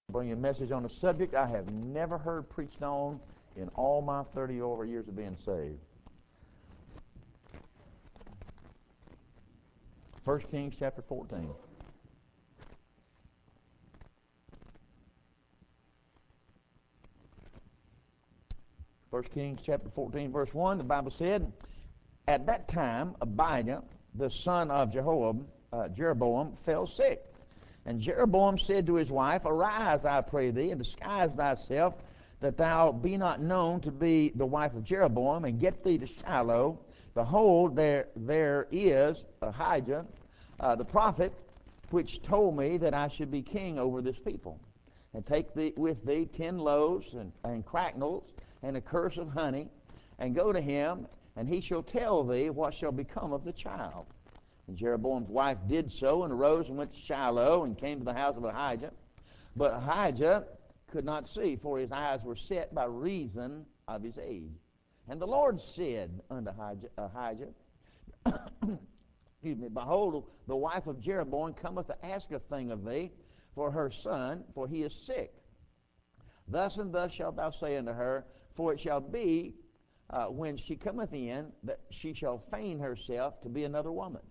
Bring you a message on a subject I have never heard preached on in all my 30 over years of being saved. 1 Kings chapter 14. 1 Kings chapter 14, verse 1, the Bible said, at that time Abijah, the son of Jeroboam, fell sick. And Jeroboam said to his wife, arise, I pray thee, and disguise thyself, that thou be not known to be the wife of Jeroboam, and get thee to Shiloh. Behold, there is Ahijah, the prophet, which told me that I should be king over this people. And take thee with thee 10 loaves and cracknels and a cruse of honey, and go to him, and he shall tell thee what shall become of the child. And Jeroboam's wife did so, and arose and went to Shiloh, and came to the house of Ahijah. But Ahijah could not see, for his eyes were set by reason of his age. And the Lord said unto Ahijah, excuse me, behold, the wife of Jeroboam cometh to ask a thing of thee for her son, for he is sick. Thus and thus shalt thou say unto her, for it shall be, when she cometh in, that she shall feign herself to be another woman.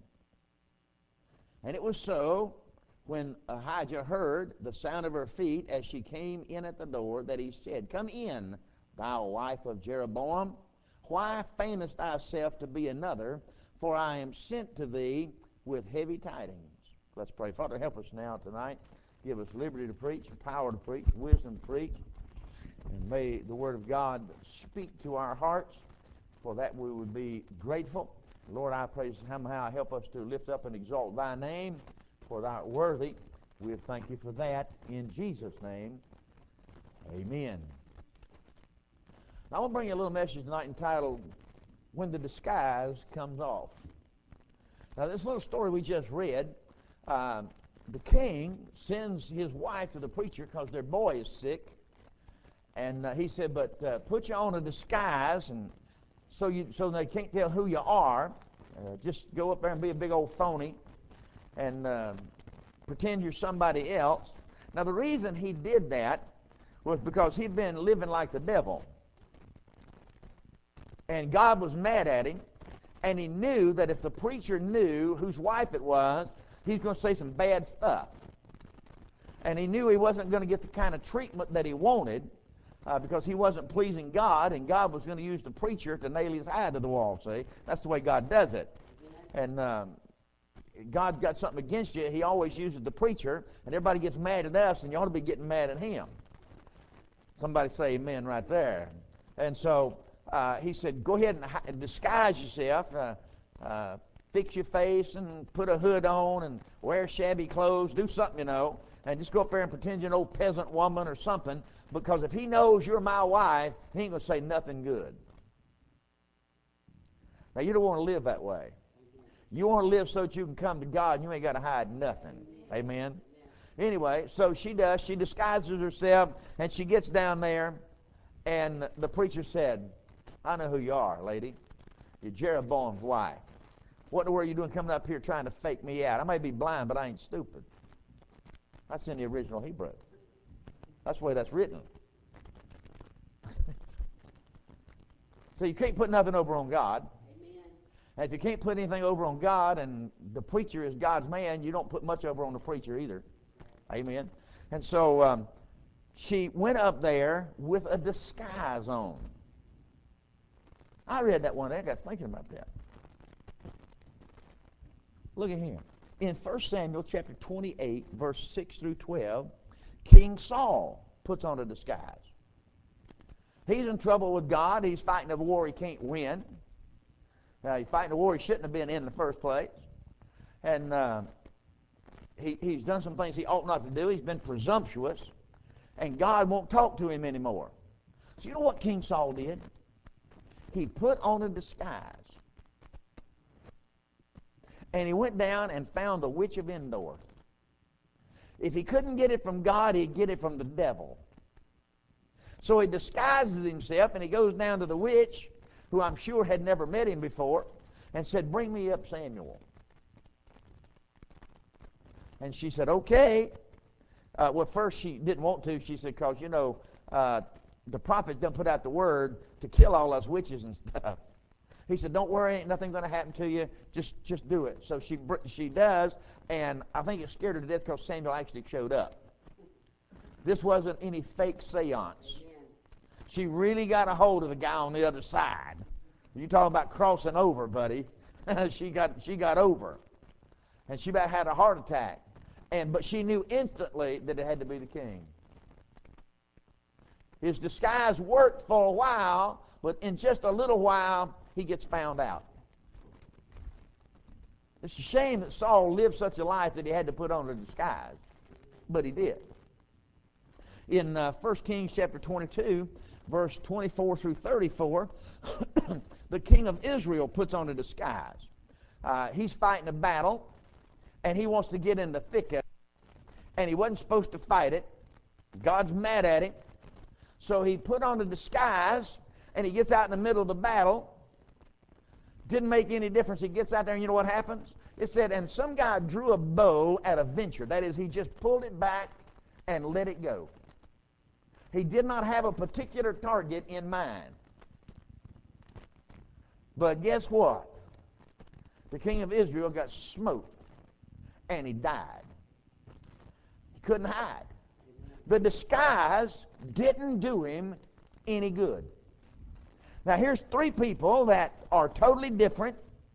And it was so, when Ahijah heard the sound of her feet as she came in at the door, that he said, come in, thou wife of Jeroboam. Why feignest thyself to be another? For I am sent to thee with heavy tidings. Let's pray. Father, help us now tonight. Give us liberty to preach, power to preach, wisdom to preach. And may the Word of God speak to our hearts. For that we would be grateful. Lord, I pray somehow help us to lift up and exalt thy name, for thou art worthy. We thank you for that in Jesus' name. Amen. Now, I want to bring you a little message tonight entitled, When the Disguise Comes Off. Now, this little story we just read, the king sends his wife to the preacher because their boy is sick. And he said, but put you on a disguise, and so they can't tell who you are. Just go up there and be a big old phony and pretend you're somebody else. Now, the reason he did that was because he'd been living like the devil. And God was mad at him, and he knew that if the preacher knew whose wife it was, he was going to say some bad stuff. And he knew he wasn't going to get the kind of treatment that he wanted, because he wasn't pleasing God, and God was going to use the preacher to nail his eye to the wall, see? That's the way God does it. And God's got something against you. He always uses the preacher, and everybody gets mad at us, and you ought to be getting mad at him. Somebody say amen right there. And so he said, go ahead and disguise yourself, fix your face and put a hood on and wear shabby clothes, do something, and just go up there and pretend you're an old peasant woman or something, because if he knows you're my wife, he ain't going to say nothing good. Now, you don't want to live that way. You want to live so that you can come to God and you ain't got to hide nothing. Amen? Anyway, so she does. She disguises herself, and she gets down there, and the preacher said, I know who you are, lady. You're Jeroboam's wife. What in the world are you doing coming up here trying to fake me out? I may be blind, but I ain't stupid. That's in the original Hebrew. That's the way that's written. So you can't put nothing over on God. Amen. And if you can't put anything over on God, and the preacher is God's man, you don't put much over on the preacher either. Amen. And so she went up there with a disguise on. I read that one day. I got thinking about that. Look at here. In 1 Samuel chapter 28, verse 6 through 12, King Saul puts on a disguise. He's in trouble with God. He's fighting a war he can't win. He's fighting a war he shouldn't have been in the first place. And he's done some things he ought not to do. He's been presumptuous. And God won't talk to him anymore. So you know what King Saul did? He put on a disguise. And he went down and found the witch of Endor. If he couldn't get it from God, he'd get it from the devil. So he disguises himself, and he goes down to the witch, who I'm sure had never met him before, and said, bring me up Samuel. And she said, okay. Well, first she didn't want to. She said, because, the prophet done put out the word to kill all us witches and stuff. He said, don't worry, ain't nothing going to happen to you. Just do it. So she does, and I think it scared her to death because Samuel actually showed up. This wasn't any fake seance. Amen. She really got a hold of the guy on the other side. You talking about crossing over, buddy. she got over. And she about had a heart attack. But she knew instantly that it had to be the king. His disguise worked for a while, but in just a little while, he gets found out. It's a shame that Saul lived such a life that he had to put on a disguise, but he did. In 1 Kings chapter 22, verse 24 through 34, the king of Israel puts on a disguise. He's fighting a battle, and he wants to get in the thick of it, and he wasn't supposed to fight it. God's mad at him. So he put on a disguise, and he gets out in the middle of the battle. Didn't make any difference. He gets out there, and you know what happens? It said, and some guy drew a bow at a venture. That is, he just pulled it back and let it go. He did not have a particular target in mind. But guess what? The king of Israel got smoked, and he died. He couldn't hide. The disguise didn't do him any good. Now here's three people that are totally different,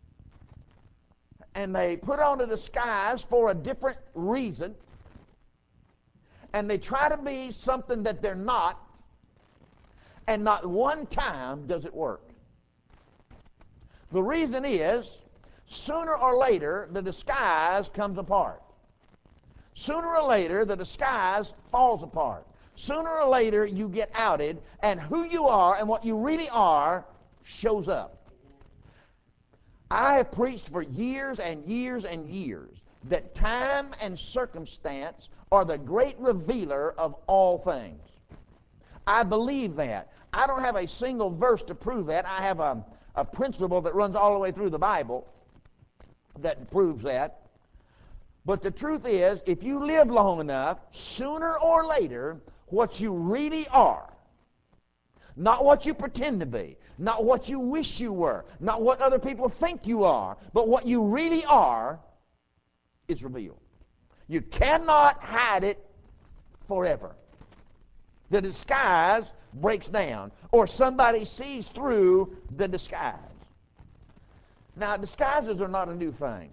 and they put on a disguise for a different reason, and they try to be something that they're not, and not one time does it work. The reason is, sooner or later, the disguise comes apart. Sooner or later, the disguise falls apart. Sooner or later, you get outed, and who you are and what you really are shows up. I have preached for years and years and years that time and circumstance are the great revealer of all things. I believe that. I don't have a single verse to prove that. I have a principle that runs all the way through the Bible that proves that. But the truth is, if you live long enough, sooner or later, what you really are, not what you pretend to be, not what you wish you were, not what other people think you are, but what you really are is revealed. You cannot hide it forever. The disguise breaks down, or somebody sees through the disguise. Now, disguises are not a new thing.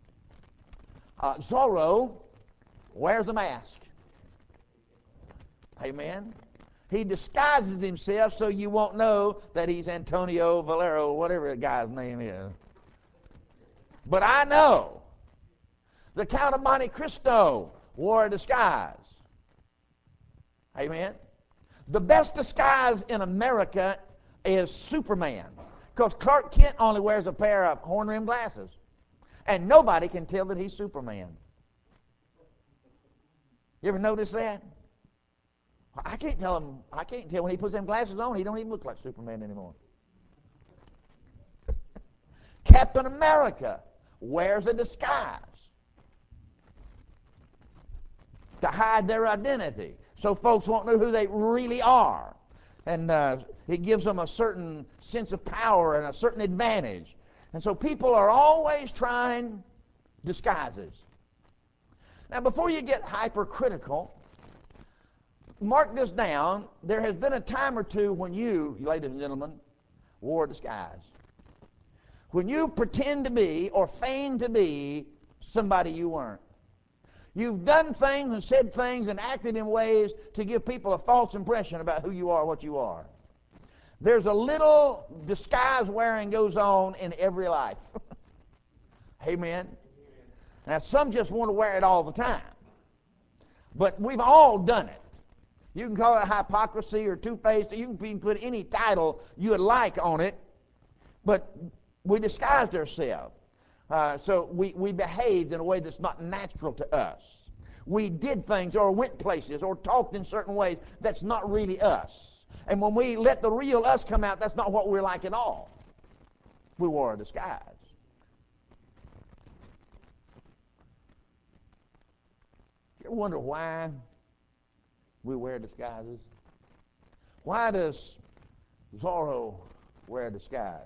Zorro wears a mask. Amen. He disguises himself so you won't know that he's Antonio Valero, whatever the guy's name is. But I know the Count of Monte Cristo wore a disguise. Amen. The best disguise in America is Superman, because Clark Kent only wears a pair of horn-rimmed glasses. And nobody can tell that he's Superman. You ever notice that? I can't tell when he puts them glasses on, he don't even look like Superman anymore. Captain America wears a disguise to hide their identity, so folks won't know who they really are. And it gives them a certain sense of power and a certain advantage. And so people are always trying disguises. Now, before you get hypercritical, mark this down. There has been a time or two when you, ladies and gentlemen, wore a disguise. When you pretend to be or feign to be somebody you weren't. You've done things and said things and acted in ways to give people a false impression about who you are, what you are. There's a little disguise wearing goes on in every life. Amen. Now, some just want to wear it all the time. But we've all done it. You can call it hypocrisy or two-faced. You can put any title you would like on it. But we disguised ourselves. So we behaved in a way that's not natural to us. We did things or went places or talked in certain ways that's not really us. And when we let the real us come out, that's not what we're like at all. We wore a disguise. You ever wonder why We wear disguises. Why does Zorro wear a disguise?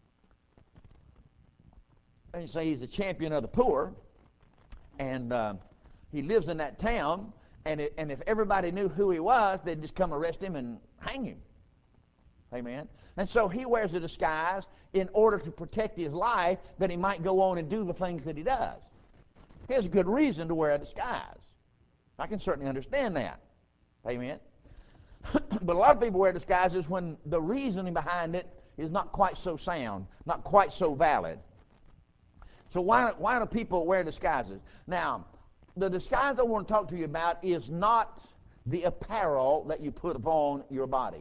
And you say he's a champion of the poor, and he lives in that town, and if everybody knew who he was, they'd just come arrest him and hang him. Amen. And so he wears a disguise in order to protect his life, that he might go on and do the things that he does. He has a good reason to wear a disguise. I can certainly understand that. Amen. But a lot of people wear disguises when the reasoning behind it is not quite so sound, not quite so valid. So why do people wear disguises? Now, the disguise I want to talk to you about is not the apparel that you put upon your body.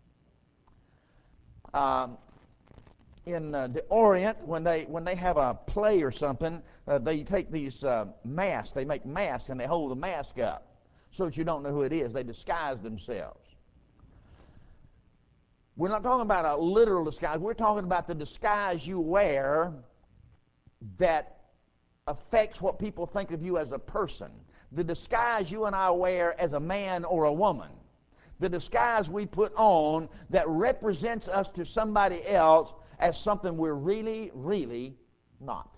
In the Orient, when they have a play or something, they take these masks. They make masks, and they hold the mask up so that you don't know who it is. They disguise themselves. We're not talking about a literal disguise. We're talking about the disguise you wear that affects what people think of you as a person. The disguise you and I wear as a man or a woman. The disguise we put on that represents us to somebody else as something we're really, really not.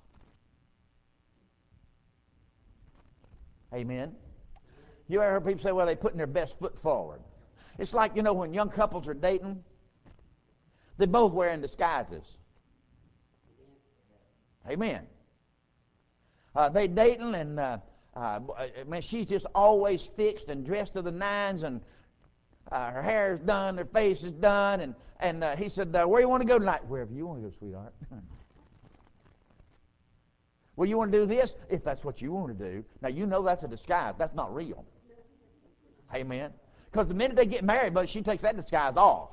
Amen? You ever heard people say, well, they're putting their best foot forward? It's like, when young couples are dating, they're both wearing disguises. Amen. They dating, and man, she's just always fixed and dressed to the nines, and her hair's done, her face is done, and he said, where you want to go tonight? Wherever you want to go, sweetheart. Well, you want to do this? If that's what you want to do. Now, that's a disguise. That's not real. Amen. Because the minute they get married, but she takes that disguise off.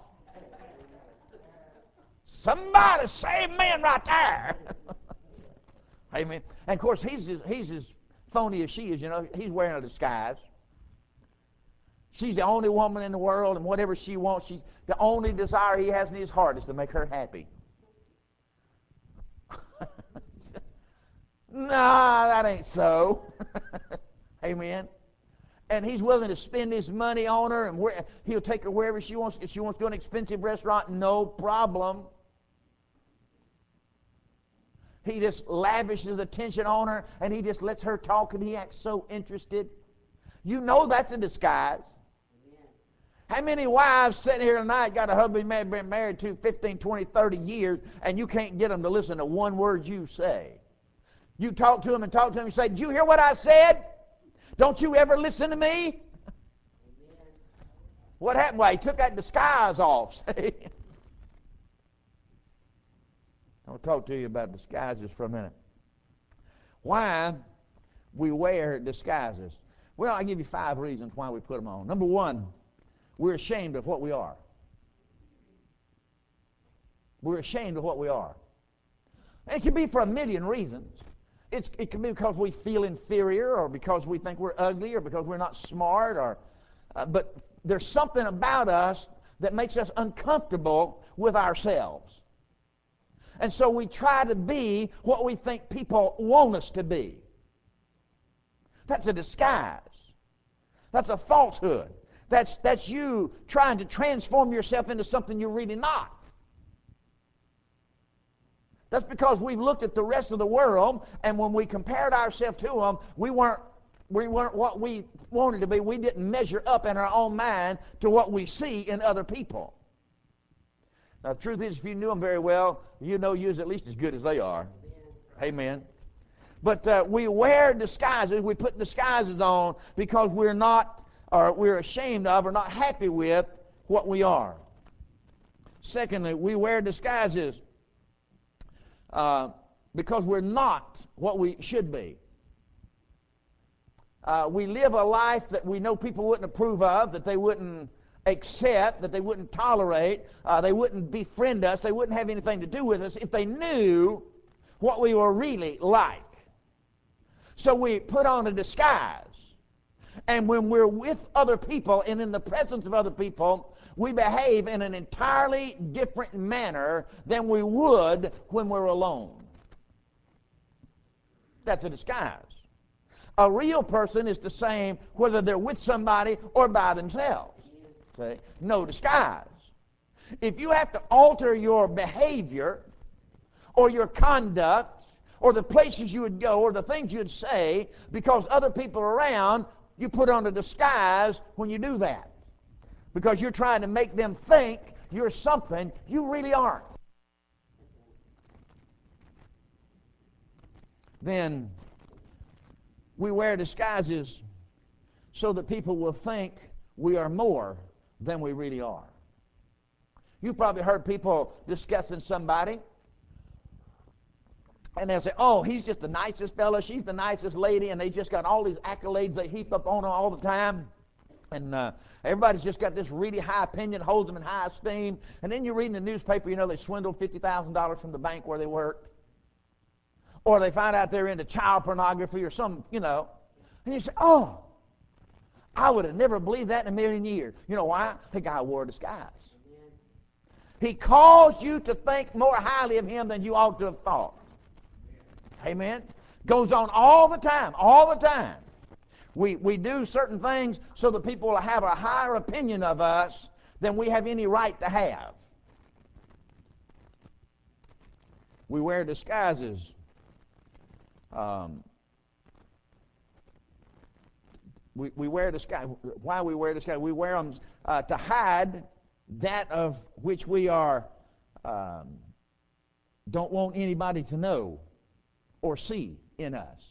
Somebody say amen right there. Amen. And of course, he's as phony as she is. He's wearing a disguise. She's the only woman in the world, and whatever she wants, the only desire he has in his heart is to make her happy. Nah, that ain't so. Amen. And he's willing to spend his money on her, and he'll take her wherever she wants. If she wants to go to an expensive restaurant, no problem. He just lavishes attention on her, and he just lets her talk, and he acts so interested. That's a disguise. Amen. How many wives sitting here tonight got a husband been married to 15, 20, 30 years, and you can't get them to listen to one word you say? You talk to them and talk to them and say, did you hear what I said? Don't you ever listen to me? Amen. What happened? Well, he took that disguise off. See? I'll talk to you about disguises for a minute. Why we wear disguises? Well, I'll give you 5 reasons why we put them on. Number 1, we're ashamed of what we are. We're ashamed of what we are. And it can be for a million reasons. It can be because we feel inferior, or because we think we're ugly, or because we're not smart, but there's something about us that makes us uncomfortable with ourselves. And so we try to be what we think people want us to be. That's a disguise. That's a falsehood. That's you trying to transform yourself into something you're really not. That's because we've looked at the rest of the world, and when we compared ourselves to them, we weren't what we wanted to be. We didn't measure up in our own mind to what we see in other people. Now, the truth is, if you knew them very well, you know you're at least as good as they are. Amen. But we wear disguises. We put disguises on because we're not, or we're ashamed of, or not happy with what we are. Secondly, we wear disguises because we're not what we should be. We live a life that we know people wouldn't approve of, that they wouldn't accept, that they wouldn't tolerate, they wouldn't befriend us, they wouldn't have anything to do with us if they knew what we were really like. So we put on a disguise. And when we're with other people and in the presence of other people, we behave in an entirely different manner than we would when we're alone. That's a disguise. A real person is the same whether they're with somebody or by themselves. See? No disguise. If you have to alter your behavior or your conduct or the places you would go or the things you'd say because other people are around, you put on a disguise when you do that. Because you're trying to make them think you're something you really aren't. Then we wear disguises so that people will think we are more than we really are. You've probably heard people discussing somebody, and they'll say, oh, he's just the nicest fella, she's the nicest lady, and they just got all these accolades they heap up on them all the time. And everybody's just got this really high opinion, holds them in high esteem. And then you read in the newspaper, you know, they swindled $50,000 from the bank where they worked. Or they find out they're into child pornography or some, you know. And you say, oh, I would have never believed that in a million years. You know why? The guy wore a disguise. He caused you to think more highly of him than you ought to have thought. Amen? Goes on all the time, all the time. We do certain things so that people will have a higher opinion of us than we have any right to have. We wear disguises. We wear disguise. Why we wear disguise? We wear them to hide that of which we are don't want anybody to know or see in us.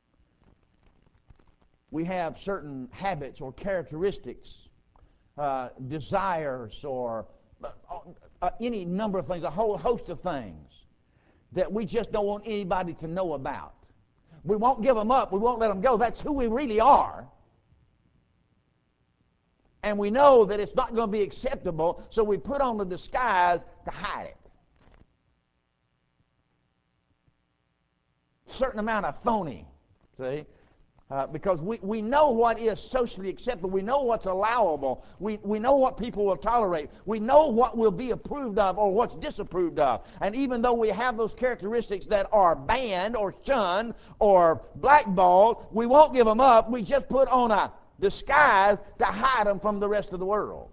We have certain habits or characteristics, desires, or any number of things, a whole host of things that we just don't want anybody to know about. We won't give them up. We won't let them go. That's who we really are. And we know that it's not going to be acceptable, so we put on the disguise to hide it. Certain amount of phony, see? Because we know what is socially acceptable. We know what's allowable. We know what people will tolerate. We know what will be approved of or what's disapproved of. And even though we have those characteristics that are banned or shunned or blackballed, we won't give them up. We just put on a disguise to hide them from the rest of the world.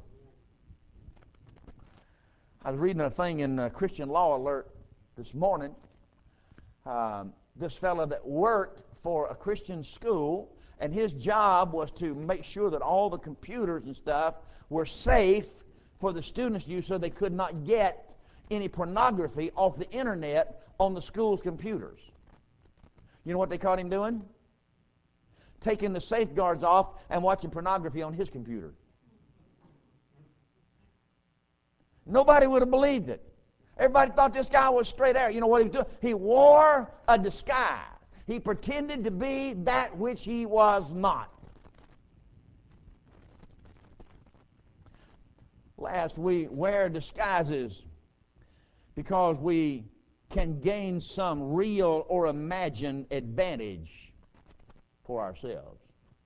I was reading a thing in Christian Law Alert this morning. This fellow that worked for a Christian school, and his job was to make sure that all the computers and stuff were safe for the students to use so they could not get any pornography off the internet on the school's computers. You know what they caught him doing? Taking the safeguards off and watching pornography on his computer. Nobody would have believed it. Everybody thought this guy was straight out. You know what he was doing? He wore a disguise. He pretended to be that which he was not. Last, we wear disguises because we can gain some real or imagined advantage for ourselves.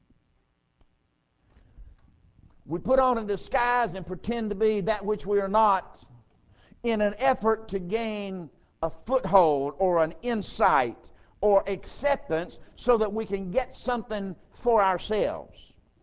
We put on a disguise and pretend to be that which we are not in an effort to gain a foothold or an insight or acceptance so that we can get something for ourselves.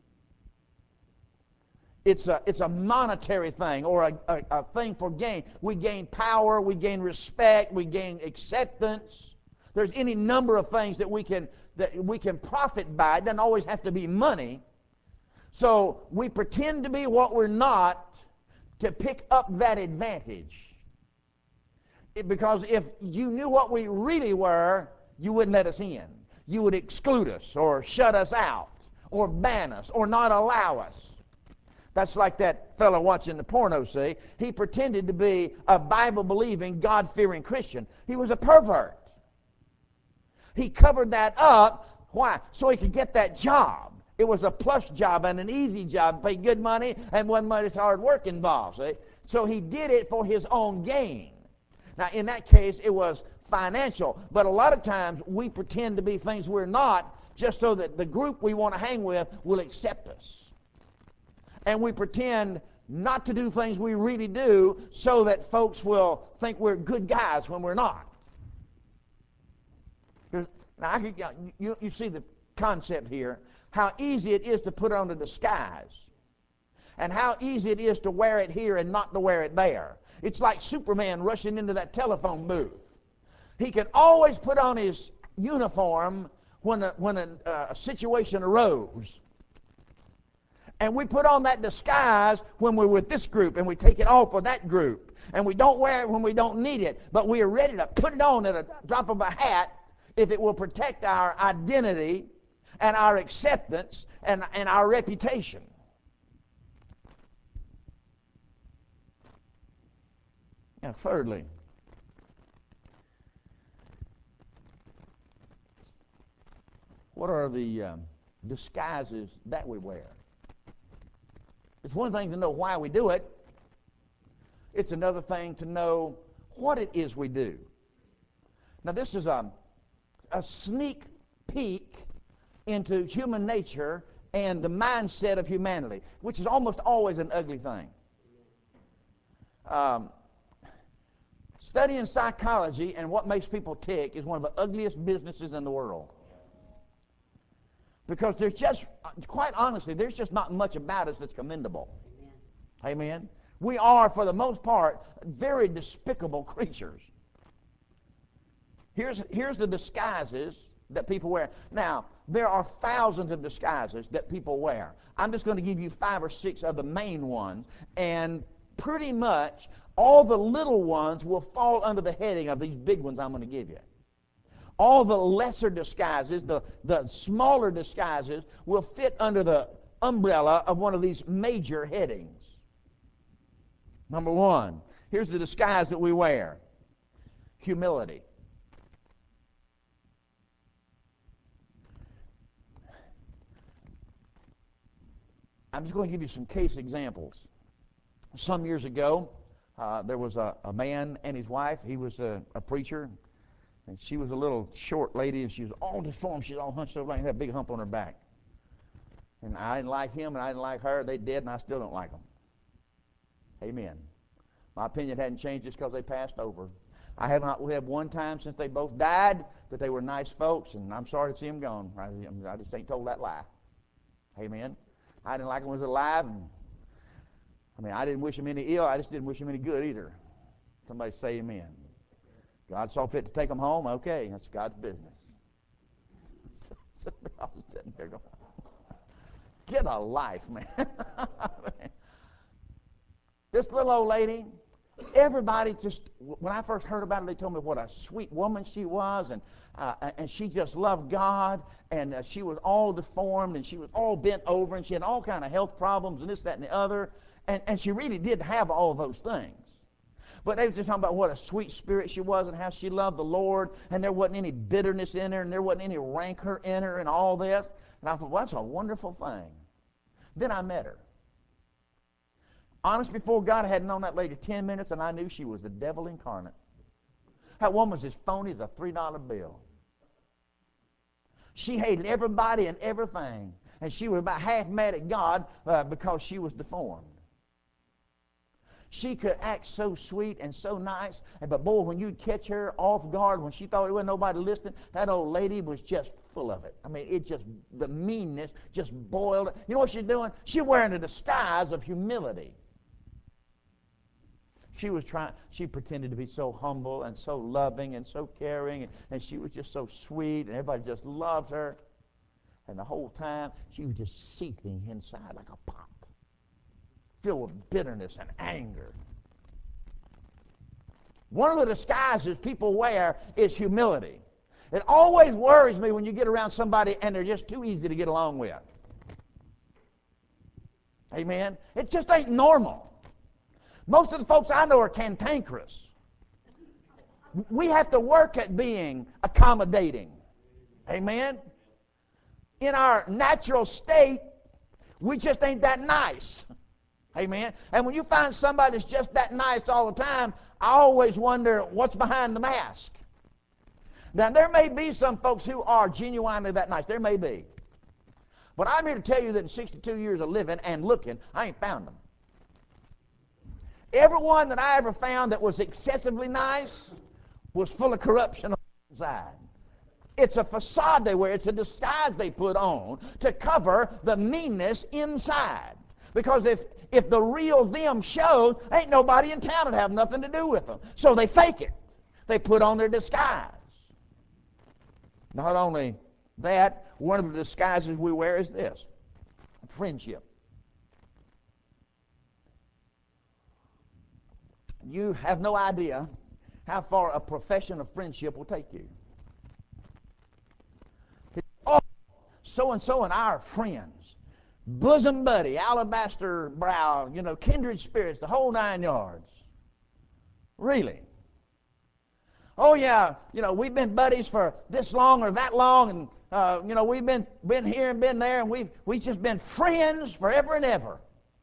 It's a monetary thing or a thing for gain. We gain power, we gain respect, we gain acceptance. There's any number of things that we can profit by. It doesn't always have to be money. So we pretend to be what we're not to pick up that advantage. Because if you knew what we really were, you wouldn't let us in. You would exclude us or shut us out or ban us or not allow us. That's like that fellow watching the porno, see? He pretended to be a Bible-believing, God-fearing Christian. He was a pervert. He covered that up. Why? So he could get that job. It was a plush job and an easy job, paid good money, and wasn't much hard work involved, see? So he did it for his own gain. Now, in that case, it was financial. But a lot of times, we pretend to be things we're not just so that the group we want to hang with will accept us. And we pretend not to do things we really do so that folks will think we're good guys when we're not. Now, you see the concept here, how easy it is to put on a disguise and how easy it is to wear it here and not to wear it there. It's like Superman rushing into that telephone booth. He can always put on his uniform when a situation arose. And we put on that disguise when we're with this group, and we take it off with that group. And we don't wear it when we don't need it, but we are ready to put it on at a drop of a hat if it will protect our identity and our acceptance and our reputation. And thirdly, what are the disguises that we wear? It's one thing to know why we do it. It's another thing to know what it is we do. Now, this is a sneak peek into human nature and the mindset of humanity, which is almost always an ugly thing. Studying psychology and what makes people tick is one of the ugliest businesses in the world. Because there's just, quite honestly, there's just not much about us that's commendable. Amen. Amen. We are, for the most part, very despicable creatures. Here's the disguises that people wear. Now, there are thousands of disguises that people wear. I'm just going to give you 5 or 6 of the main ones, and pretty much all the little ones will fall under the heading of these big ones I'm going to give you. All the lesser disguises, the smaller disguises, will fit under the umbrella of one of these major headings. Number 1, here's the disguise that we wear: humility. I'm just going to give you some case examples. Some years ago, there was a man and his wife. He was a preacher, and she was a little short lady, and she was all deformed. She was all hunched over like that, a big hump on her back. And I didn't like him, and I didn't like her. They did, and I still don't like them. Amen. My opinion hadn't changed just because they passed over. We have one time since they both died that they were nice folks, and I'm sorry to see them gone. I just ain't told that lie. Amen. I didn't like them when they was alive, and I didn't wish them any ill. I just didn't wish them any good either. Somebody say amen. God saw fit to take them home. Okay, that's God's business. I was sitting there going, get a life, man. This little old lady, everybody just, when I first heard about her, they told me what a sweet woman she was, and she just loved God, and she was all deformed, and she was all bent over, and she had all kind of health problems, and this, that, and the other, and she really did have all of those things. But they were just talking about what a sweet spirit she was and how she loved the Lord, and there wasn't any bitterness in her, and there wasn't any rancor in her and all this. And I thought, well, that's a wonderful thing. Then I met her. Honest before God, I hadn't known that lady 10 minutes, and I knew she was the devil incarnate. That woman was as phony as a $3 bill. She hated everybody and everything, and she was about half mad at God because she was deformed. She could act so sweet and so nice, but boy, when you'd catch her off guard, when she thought there wasn't nobody listening, that old lady was just full of it. The meanness just boiled. You know what she's doing? She's wearing a disguise of humility. She pretended to be so humble and so loving and so caring, and she was just so sweet, and everybody just loved her. And the whole time, she was just seething inside like a pot, filled with bitterness and anger. One of the disguises people wear is humility. It always worries me when you get around somebody and they're just too easy to get along with. Amen? It just ain't normal. Most of the folks I know are cantankerous. We have to work at being accommodating. Amen? In our natural state, we just ain't that nice. Amen? And when you find somebody that's just that nice all the time, I always wonder what's behind the mask. Now, there may be some folks who are genuinely that nice. There may be. But I'm here to tell you that in 62 years of living and looking, I ain't found them. Everyone that I ever found that was excessively nice was full of corruption on the inside. It's a facade they wear. It's a disguise they put on to cover the meanness inside. Because if the real them shows, ain't nobody in town that have nothing to do with them. So they fake it. They put on their disguise. Not only that, one of the disguises we wear is this: friendship. You have no idea how far a profession of friendship will take you. Oh, so-and-so and our friends, bosom buddy, alabaster brow, kindred spirits, the whole 9 yards. Really? Oh yeah, we've been buddies for this long or that long, and we've been here and been there, and we've just been friends forever and ever.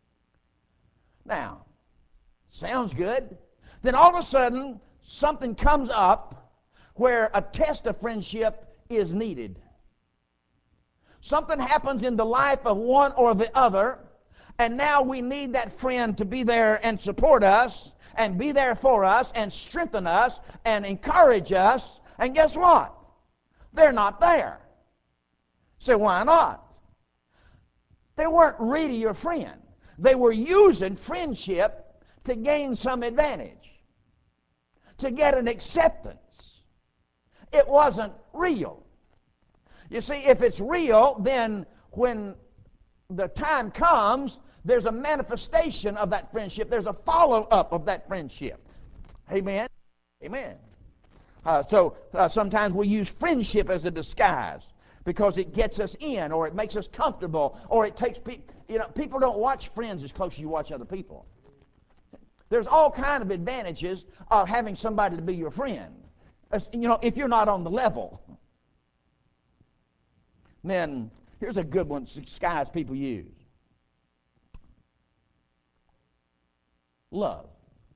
Now, sounds good. Then all of a sudden, something comes up where a test of friendship is needed. Something happens in the life of one or the other, and now we need that friend to be there and support us, and be there for us, and strengthen us, and encourage us. And guess what? They're not there. So why not? They weren't really your friend. They were using friendship to gain some advantage, to get an acceptance. It wasn't real. You see, if it's real, then when the time comes, there's a manifestation of that friendship. There's a follow-up of that friendship. Amen? Amen. So sometimes we use friendship as a disguise because it gets us in, or it makes us comfortable, or it takes people. People don't watch friends as close as you watch other people. There's all kind of advantages of having somebody to be your friend. If you're not on the level. Then here's a good one, disguise people use. Love.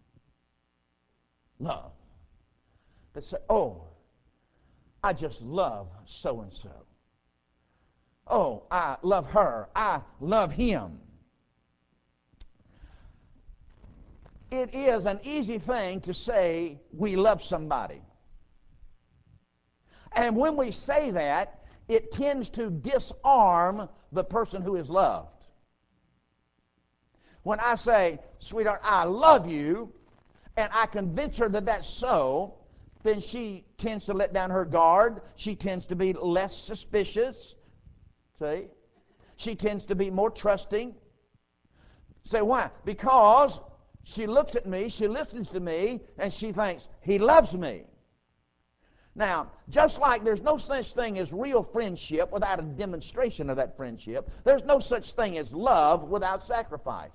Love. They say, oh, I just love so-and-so. Oh, I love her. I love him. It is an easy thing to say we love somebody. And when we say that, it tends to disarm the person who is loved. When I say, sweetheart, I love you, and I convince her that that's so, then she tends to let down her guard. She tends to be less suspicious. See? She tends to be more trusting. Say, why? Because she looks at me, she listens to me, and she thinks, he loves me. Now, just like there's no such thing as real friendship without a demonstration of that friendship, there's no such thing as love without sacrifice.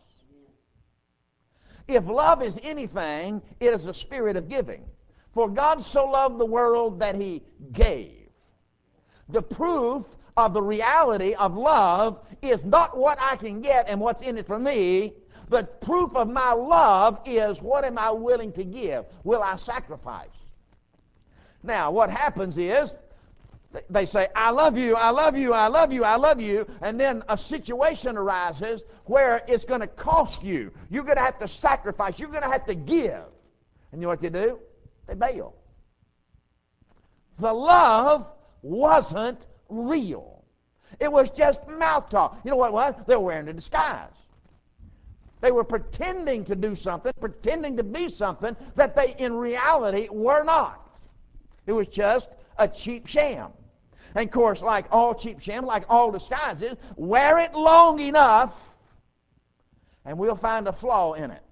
If love is anything, it is a spirit of giving. For God so loved the world that he gave. The proof of the reality of love is not what I can get and what's in it for me. The proof of my love is, what am I willing to give? Will I sacrifice? Now, what happens is, they say, I love you, I love you, I love you, I love you, and then a situation arises where it's going to cost you. You're going to have to sacrifice. You're going to have to give. And you know what they do? They bail. The love wasn't real. It was just mouth talk. You know what it was? They were wearing a disguise. They were pretending to do something, pretending to be something that they in reality were not. It was just a cheap sham. And of course, like all cheap shams, like all disguises, wear it long enough and we'll find a flaw in it.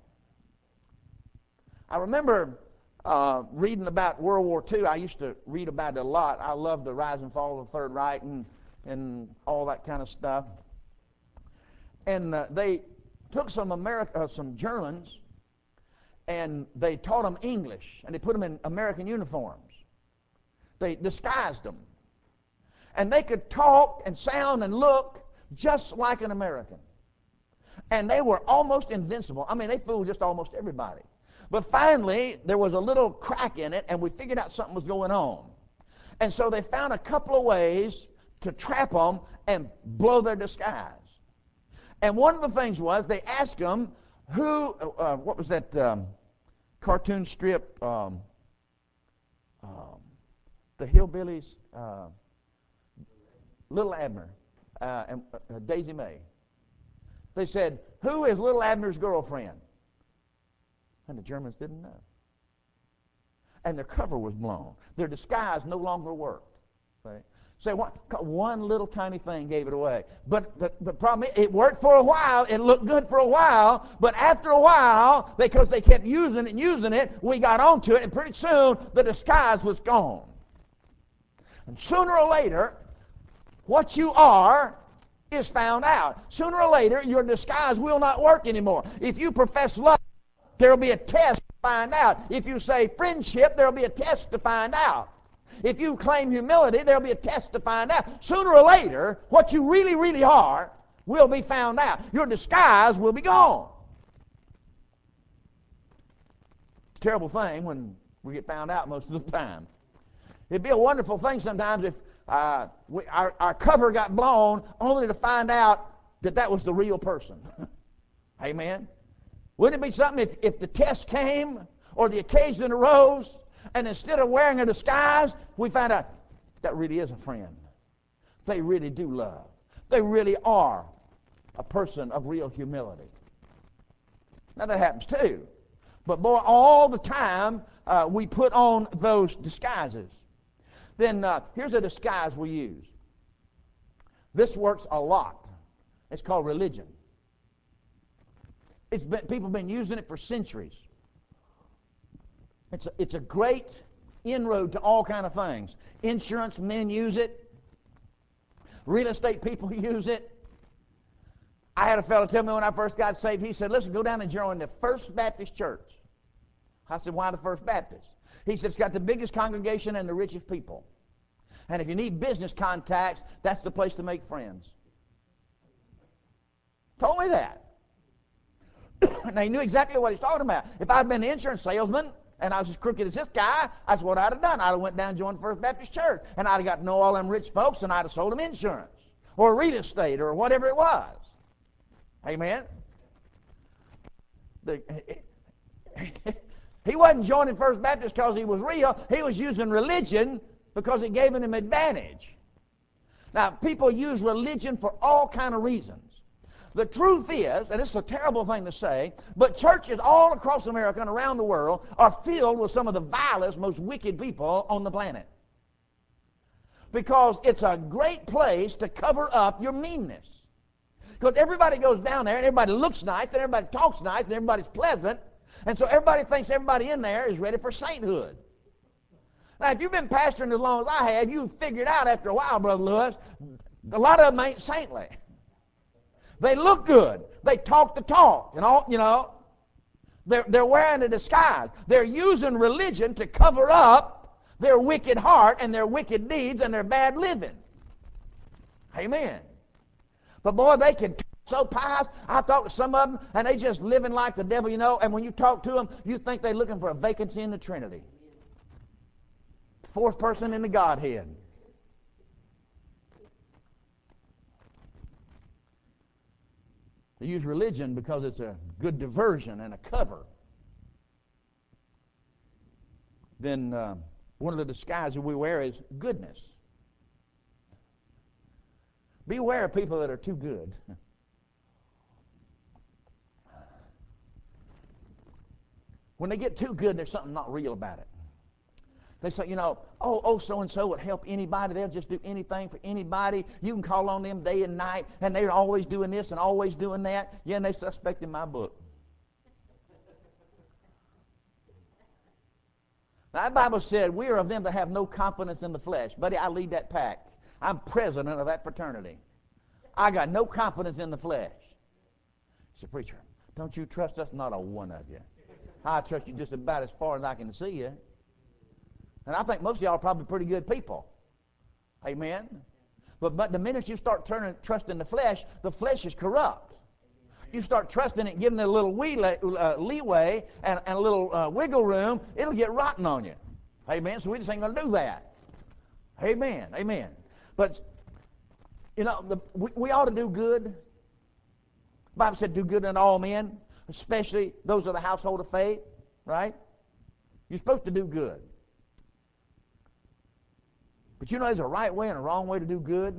I remember reading about World War II. I used to read about it a lot. I loved the rise and fall of the Third Reich and all that kind of stuff. And they took some Germans, and they taught them English, and they put them in American uniforms. They disguised them. And they could talk and sound and look just like an American. And they were almost invincible. I mean, they fooled just almost everybody. But finally, there was a little crack in it, and we figured out something was going on. And so they found a couple of ways to trap them and blow their disguise. And one of the things was, they asked them what was that cartoon strip, the Hillbillies, uh, Little Abner and Daisy May. They said, "Who is Little Abner's girlfriend?" And the Germans didn't know. And their cover was blown. Their disguise no longer worked. Right? So one little tiny thing gave it away. But the problem is, it worked for a while. It looked good for a while. But after a while, because they kept using it and using it, we got onto it, and pretty soon the disguise was gone. And sooner or later, what you are is found out. Sooner or later, your disguise will not work anymore. If you profess love, there will be a test to find out. If you say friendship, there will be a test to find out. If you claim humility, there will be a test to find out. Sooner or later, what you really, really are will be found out. Your disguise will be gone. It's a terrible thing when we get found out most of the time. It'd be a wonderful thing sometimes if our cover got blown only to find out that was the real person. Amen? Wouldn't it be something if the test came or the occasion arose, and instead of wearing a disguise, we found out that really is a friend. They really do love. They really are a person of real humility. Now that happens too. But boy, all the time we put on those disguises. Then here's a disguise we use. This works a lot. It's called religion. People have been using it for centuries. It's a great inroad to all kind of things. Insurance men use it. Real estate people use it. I had a fellow tell me when I first got saved, he said, "Listen, go down and join the First Baptist Church." I said, "Why the First Baptist?" He said, "It's got the biggest congregation and the richest people. And if you need business contacts, that's the place to make friends." Told me that. Now, he knew exactly what he's talking about. If I'd been an insurance salesman and I was as crooked as this guy, that's what I'd have done. I'd have went down and joined First Baptist Church, and I'd have got to know all them rich folks, and I'd have sold them insurance or real estate or whatever it was. Amen? He wasn't joining First Baptist because he was real. He was using religion because it gave him advantage. Now, people use religion for all kind of reasons. The truth is, and this is a terrible thing to say, but churches all across America and around the world are filled with some of the vilest, most wicked people on the planet. Because it's a great place to cover up your meanness. Because everybody goes down there and everybody looks nice and everybody talks nice and everybody's pleasant. And so everybody thinks everybody in there is ready for sainthood. Now, if you've been pastoring as long as I have, you've figured out after a while, Brother Lewis, a lot of them ain't saintly. They look good. They talk the talk. They're wearing a disguise. They're using religion to cover up their wicked heart and their wicked deeds and their bad living. Amen. But boy, they can so pious. I talked to some of them, and they just living like the devil, and when you talk to them, you think they're looking for a vacancy in the Trinity. Fourth person in the Godhead. They use religion because it's a good diversion and a cover. Then one of the disguises we wear is goodness. Beware of people that are too good. When they get too good, there's something not real about it. They say, so-and-so would help anybody. They'll just do anything for anybody. You can call on them day and night, and they're always doing this and always doing that. Yeah, and they suspect in my book. Now, that Bible said, we are of them that have no confidence in the flesh. Buddy, I lead that pack. I'm president of that fraternity. I got no confidence in the flesh. He said, "Preacher, don't you trust us?" Not a one of you. I trust you just about as far as I can see you. And I think most of y'all are probably pretty good people. Amen? But the minute you start trusting the flesh is corrupt. You start trusting it, giving it a little leeway and a little wiggle room, it'll get rotten on you. Amen? So we just ain't going to do that. Amen. Amen. But, we ought to do good. The Bible said do good unto all men, especially those of the household of faith, right? You're supposed to do good. But you know there's a right way and a wrong way to do good.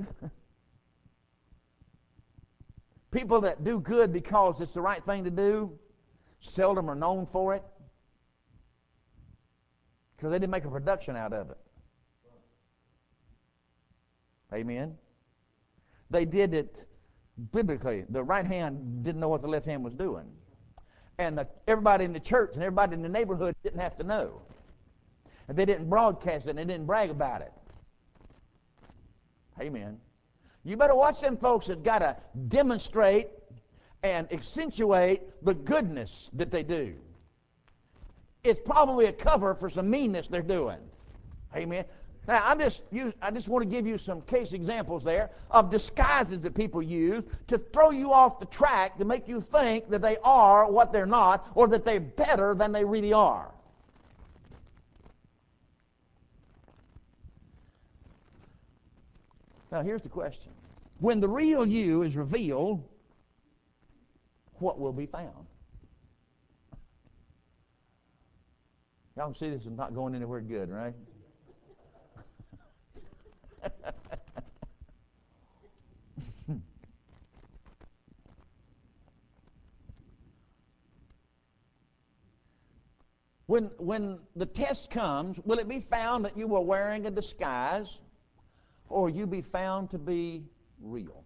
People that do good because it's the right thing to do seldom are known for it because they didn't make a production out of it. Amen? They did it biblically. The right hand didn't know what the left hand was doing. And everybody in the church and everybody in the neighborhood didn't have to know. And they didn't broadcast it and they didn't brag about it. Amen. You better watch them folks that got to demonstrate and accentuate the goodness that they do. It's probably a cover for some meanness they're doing. Amen. Now, I just want to give you some case examples there of disguises that people use to throw you off the track to make you think that they are what they're not or that they're better than they really are. Now, here's the question. When the real you is revealed, what will be found? Y'all can see this is not going anywhere good, right? When the test comes, will it be found that you were wearing a disguise, or will you be found to be real?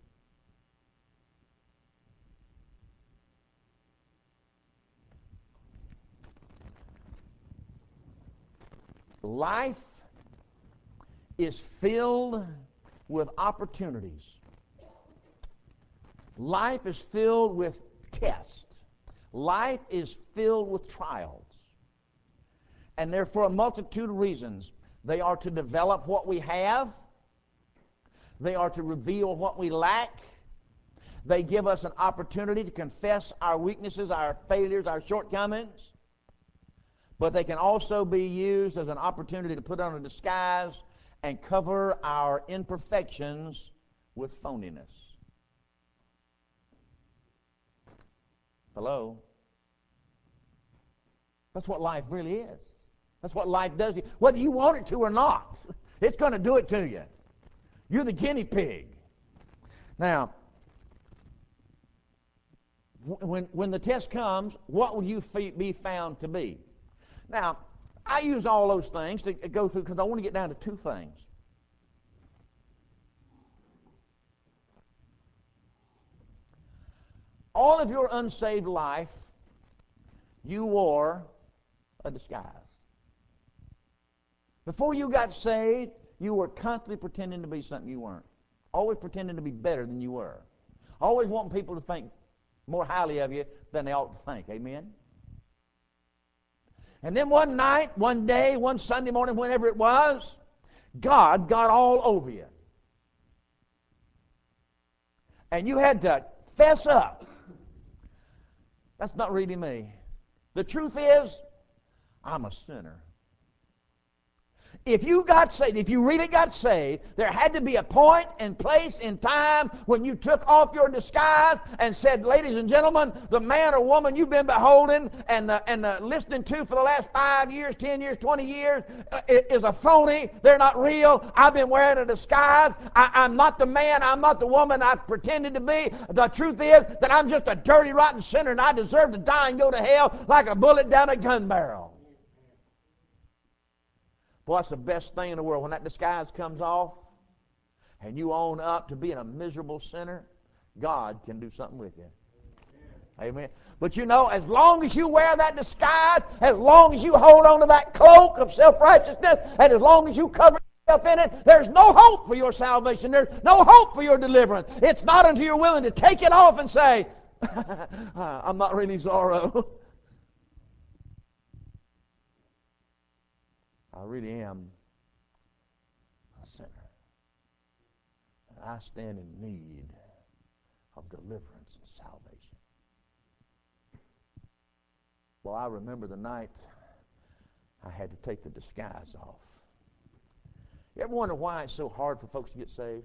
Life is filled with opportunities. Life is filled with tests. Life is filled with trials. And they're for a multitude of reasons. They are to develop what we have. They are to reveal what we lack. They give us an opportunity to confess our weaknesses, our failures, our shortcomings. But they can also be used as an opportunity to put on a disguise and cover our imperfections with phoniness. Hello? That's what life really is. That's what life does to you. Whether you want it to or not, it's going to do it to you. You're the guinea pig. Now, when the test comes, what will you be found to be? Now, I use all those things to go through because I want to get down to two things. All of your unsaved life, you wore a disguise. Before you got saved, you were constantly pretending to be something you weren't. Always pretending to be better than you were. Always wanting people to think more highly of you than they ought to think. Amen? And then one night, one day, one Sunday morning, whenever it was, God got all over you. And you had to fess up. That's not really me. The truth is, I'm a sinner. If you got saved, if you really got saved, there had to be a point and place in time when you took off your disguise and said, ladies and gentlemen, the man or woman you've been beholding and listening to for the last 5 years, 10 years, 20 years is a phony. They're not real. I've been wearing a disguise. I'm not the man. I'm not the woman I've pretended to be. The truth is that I'm just a dirty, rotten sinner, and I deserve to die and go to hell like a bullet down a gun barrel. Boy, that's the best thing in the world. When that disguise comes off and you own up to being a miserable sinner, God can do something with you. Amen. But you know, as long as you wear that disguise, as long as you hold on to that cloak of self-righteousness, and as long as you cover yourself in it, there's no hope for your salvation. There's no hope for your deliverance. It's not until you're willing to take it off and say, I'm not really Zorro. I really am a sinner. And I stand in need of deliverance and salvation. Well, I remember the night I had to take the disguise off. You ever wonder why it's so hard for folks to get saved?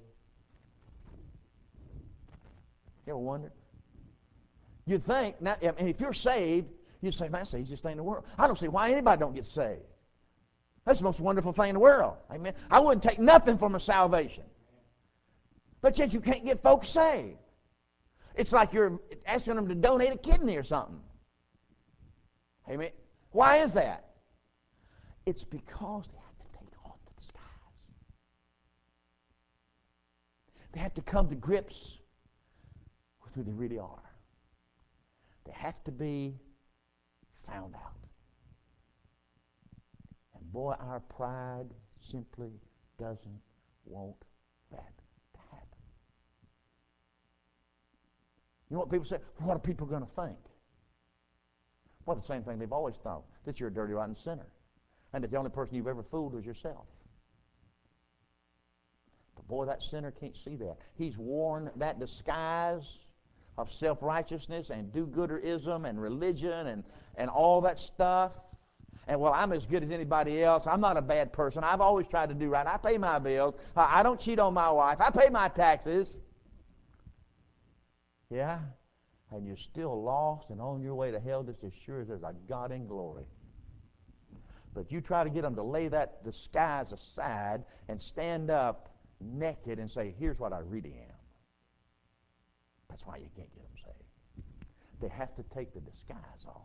You ever wonder? You'd think, now, if you're saved, you'd say, man, that's the easiest thing in the world. I don't see why anybody don't get saved. That's the most wonderful thing in the world. Amen. I wouldn't take nothing for my salvation. But yet you can't get folks saved. It's like you're asking them to donate a kidney or something. Amen. Why is that? It's because they have to take off the disguise. They have to come to grips with who they really are. They have to be found out. And boy, our pride simply doesn't want that to happen. You know what people say? What are people going to think? Well, the same thing they've always thought, that you're a dirty, rotten sinner, and that the only person you've ever fooled was yourself. But boy, that sinner can't see that. He's worn that disguise of self-righteousness and do-gooderism and religion and all that stuff. And, well, I'm as good as anybody else. I'm not a bad person. I've always tried to do right. I pay my bills. I don't cheat on my wife. I pay my taxes. Yeah? And you're still lost and on your way to hell just as sure as there's a God in glory. But you try to get them to lay that disguise aside and stand up naked and say, here's what I really am. That's why you can't get them saved. They have to take the disguise off.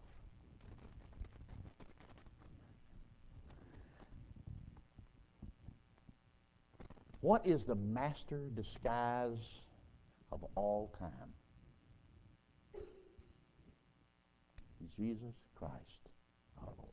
What is the master disguise of all time? Jesus Christ our Lord.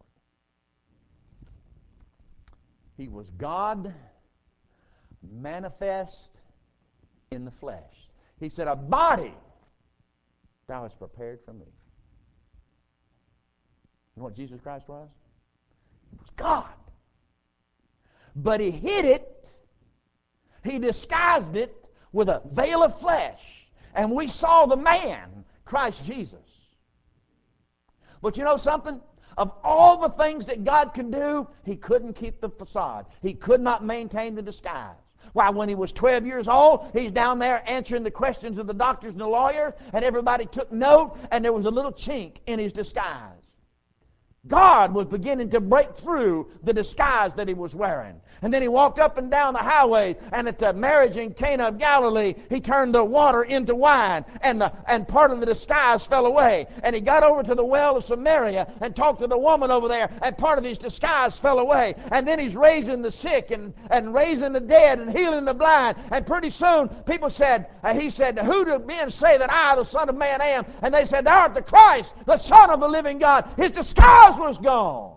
He was God manifest in the flesh. He said, a body thou hast prepared for me. You know what Jesus Christ was? He was God. But he hid it. He disguised it with a veil of flesh. And we saw the man, Christ Jesus. But you know something? Of all the things that God could do, he couldn't keep the facade. He could not maintain the disguise. Why, when he was 12 years old, he's down there answering the questions of the doctors and the lawyers, and everybody took note, and there was a little chink in his disguise. God was beginning to break through the disguise that he was wearing. And then he walked up and down the highway, and at the marriage in Cana of Galilee, he turned the water into wine, and part of the disguise fell away. And he got over to the well of Samaria and talked to the woman over there, and part of his disguise fell away. And then he's raising the sick and raising the dead and healing the blind. And pretty soon, people said, he said, who do men say that I, the Son of Man, am? And they said, thou art the Christ, the Son of the living God. His disguise was gone.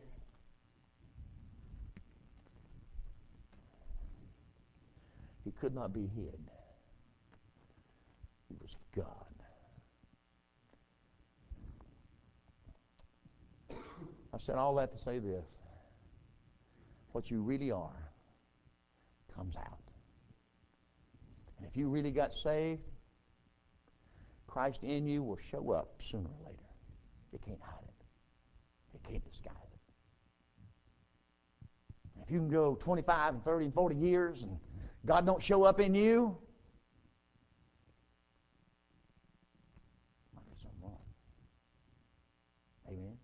He could not be hid. He was God. I said all that to say this. What you really are comes out. And if you really got saved, Christ in you will show up sooner or later. You can't hide it. You can't disguise it. If you can go 25 and 30 and 40 years and God don't show up in you, might be something wrong. Amen.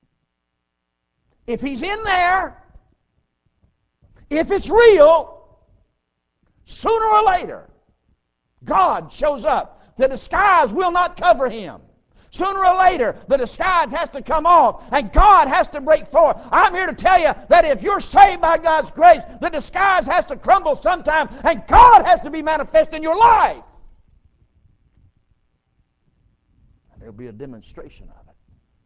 If he's in there, if it's real, sooner or later, God shows up. The disguise will not cover him. Sooner or later, the disguise has to come off, and God has to break forth. I'm here to tell you that if you're saved by God's grace, the disguise has to crumble sometime, and God has to be manifest in your life. And there'll be a demonstration of it.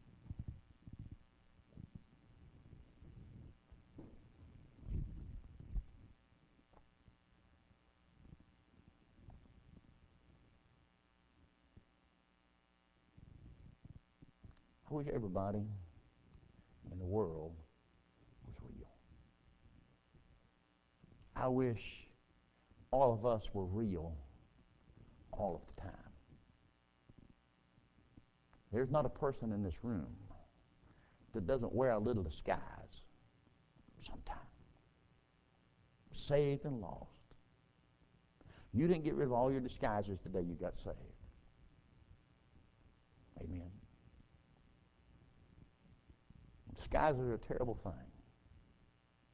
I wish everybody in the world was real. I wish all of us were real all of the time. There's not a person in this room that doesn't wear a little disguise sometime. Saved and lost. You didn't get rid of all your disguises the day you got saved. Amen. Disguises are a terrible thing.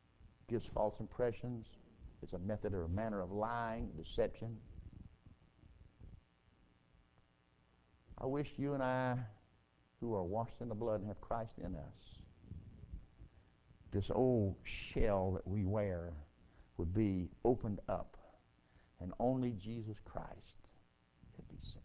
gives false impressions. It's a method or a manner of lying, deception. I wish you and I, who are washed in the blood and have Christ in us, this old shell that we wear would be opened up, and only Jesus Christ could be seen.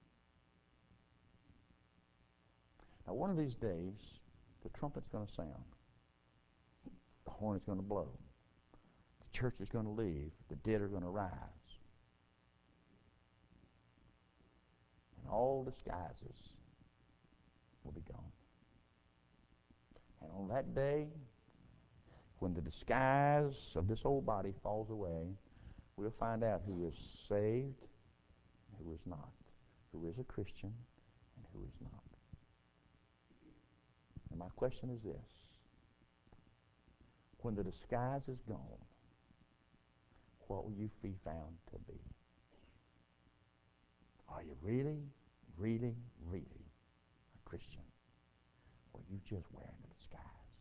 Now, one of these days, the trumpet's going to sound. The horn is going to blow. The church is going to leave. The dead are going to rise. And all disguises will be gone. And on that day, when the disguise of this old body falls away, we'll find out who is saved and who is not, who is a Christian and who is not. And my question is this: when the disguise is gone, what will you be found to be? Are you really, really, really a Christian? Or are you just wearing a disguise?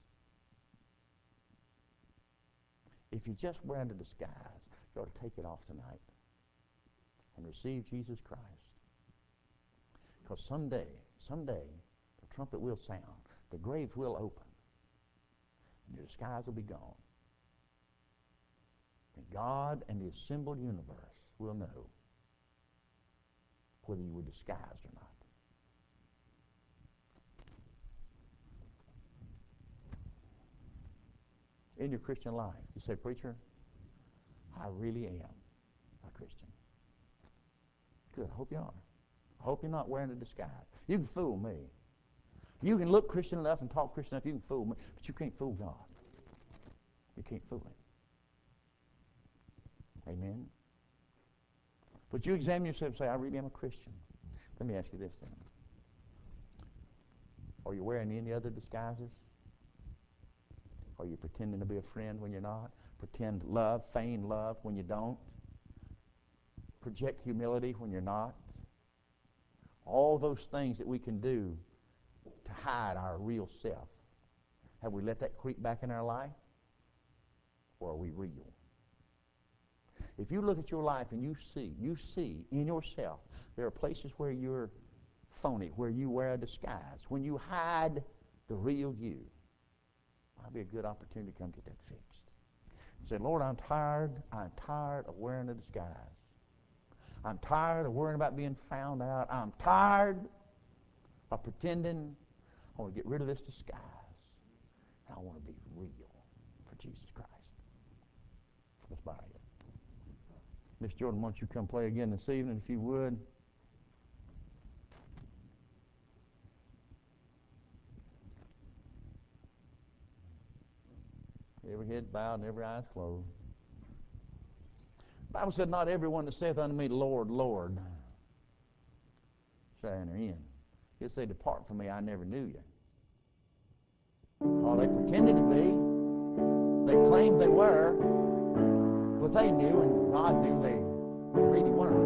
If you're just wearing a disguise, you ought to take it off tonight and receive Jesus Christ. Because someday, the trumpet will sound, the graves will open, and your disguise will be gone. And God and the assembled universe will know whether you were disguised or not. In your Christian life, you say, "Preacher, I really am a Christian." Good, I hope you are. I hope you're not wearing a disguise. You can fool me. You can look Christian enough and talk Christian enough, you can fool me, but you can't fool God. You can't fool Him. Amen? But you examine yourself and say, "I really am a Christian." Let me ask you this then. Are you wearing any other disguises? Are you pretending to be a friend when you're not? Pretend love, feign love when you don't? Project humility when you're not? All those things that we can do to hide our real self. Have we let that creep back in our life? Or are we real? If you look at your life and you see in yourself, there are places where you're phony, where you wear a disguise, when you hide the real you, might be a good opportunity to come get that fixed. Say, "Lord, I'm tired of wearing a disguise. I'm tired of worrying about being found out. I'm tired of pretending. I want to get rid of this disguise. And I want to be real for Jesus Christ." Let's bow here. Miss Jordan, why don't you come play again this evening, if you would? Every head bowed and every eye closed. The Bible said, "Not everyone that saith unto me, Lord, Lord, shall enter in. He'll say, Depart from me, I never knew you." Oh, they pretended to be. They claimed they were. But they knew, and God knew they really weren't.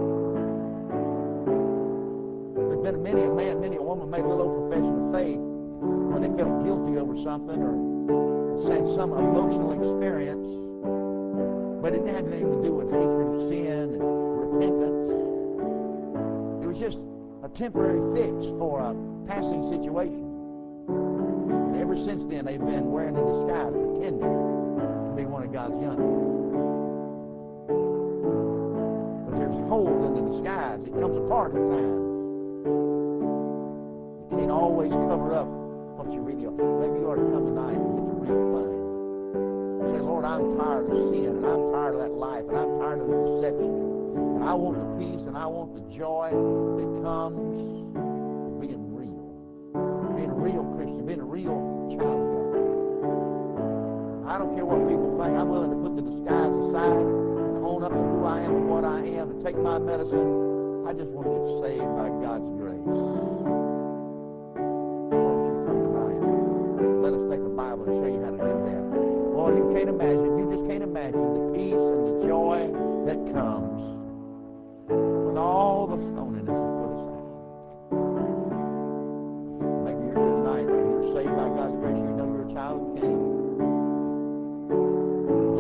There's been many a man, many a woman made a little old profession of faith when they felt guilty over something or had some emotional experience, but it didn't have anything to do with hatred of sin and repentance. It was just a temporary fix for a passing situation. And ever since then, they've been wearing a disguise, pretending to be one of God's young. But there's holes in the disguise. It comes apart at times. You can't always cover up what you really are. Maybe you ought to come tonight and get the real thing. Say, "Lord, I'm tired of sin, and I'm tired of that life, and I'm tired of the deception. And I want the peace, and I want the joy that comes from being real. Being a real Christian, being a real child of God. I don't care what people think. I'm willing to put the disguise aside and own up to who I am and what I am and take my medicine. I just want to get saved by God's grace." Let us take the Bible and show you how to do that. Boy, you just can't imagine the peace and the joy that comes when all the phoniness is put aside. Maybe you're here tonight, you're saved by God's grace, you know you're a child of the King.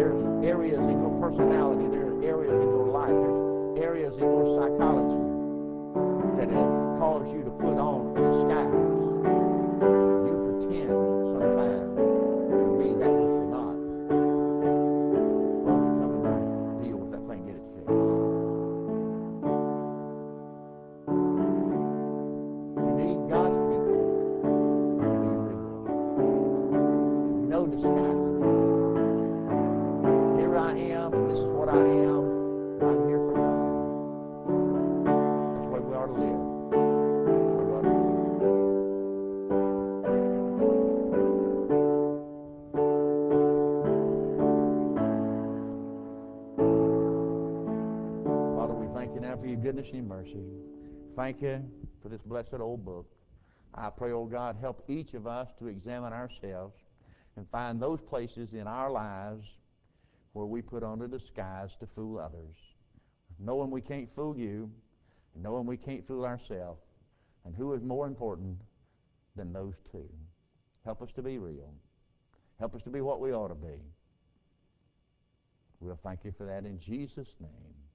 gracious and your mercy. Thank you for this blessed old book. I pray, oh God, help each of us to examine ourselves and find those places in our lives where we put on a disguise to fool others, knowing we can't fool you, knowing we can't fool ourselves, and who is more important than those two. Help us to be real. Help us to be what we ought to be. We'll thank you for that in Jesus' name.